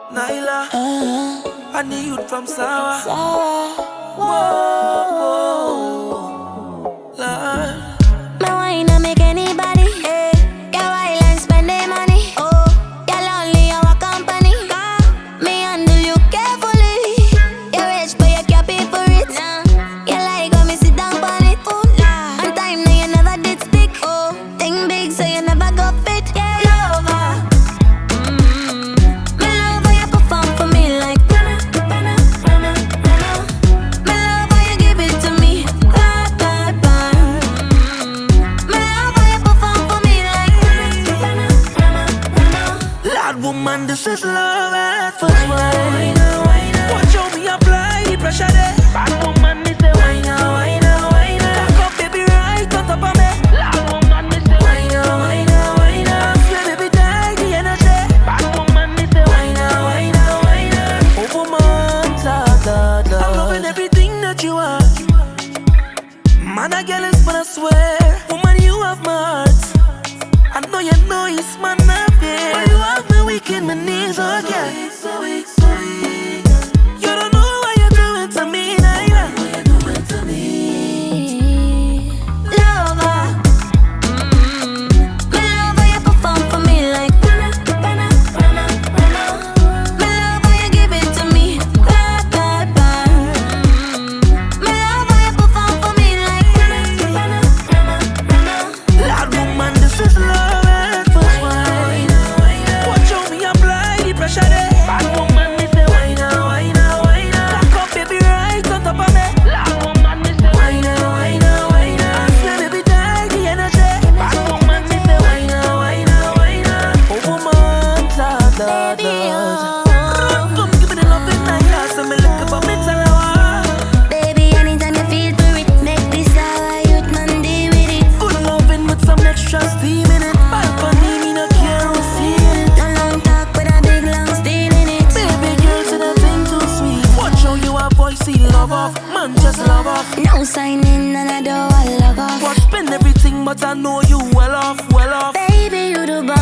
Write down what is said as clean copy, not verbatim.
Nyla, I need you from Sawa. Whoa, Whoa, Lord. my wine don't make anybody. Get wild and spend their money. You're lonely, our company. Me handle you carefully. You're rich, but you can't pay for it. You like when me sit down on it. On time, now you never did stick. Think big, so you never got fit. Lover. Me love how you perform for me like Rana. Me love how you give it to me. Bad. Me love how you perform for me like Rana. Lord woman, this is love at first wine. Watch how me apply the pressure there. Bad woman, me say wine, wine. Cock up baby right on top of me. Lord woman, me say wine. Swear baby die the energy. Bad woman, me say wine. Oh woman, I'm loving everything that you are. Man, I get this, but I swear, woman, you have my heart. I know you know it's my fear. But you have me weak in my knees again. So weak. You don't know what you're doing to me, Nyla. Lover. Me love how you perform for me like Rana. Me love how you give it to me. Bad. Me love how you perform for me like Rana. Lord woman, this is love at first wine. Watch how me apply the pressure there. Bad woman, me say wine. Cock up baby right on top of me. Lord woman, me say wine. Swear baby die the energy. Bad woman, me say wine. Oh woman, Baby, come give me the love in Nyla. So me look up me tell her. baby, anytime you feel for it, make this our youth man deal with it. Good loving with some extra steam in it. Balcony, me no care who see it. No long talk with a big long steel in it. Baby girl, say that thing too sweet. Watch how you avoid see love off. Man, just love off. No signing and I don't want log off. But spend everything, but I know you well off. Baby, you the boss.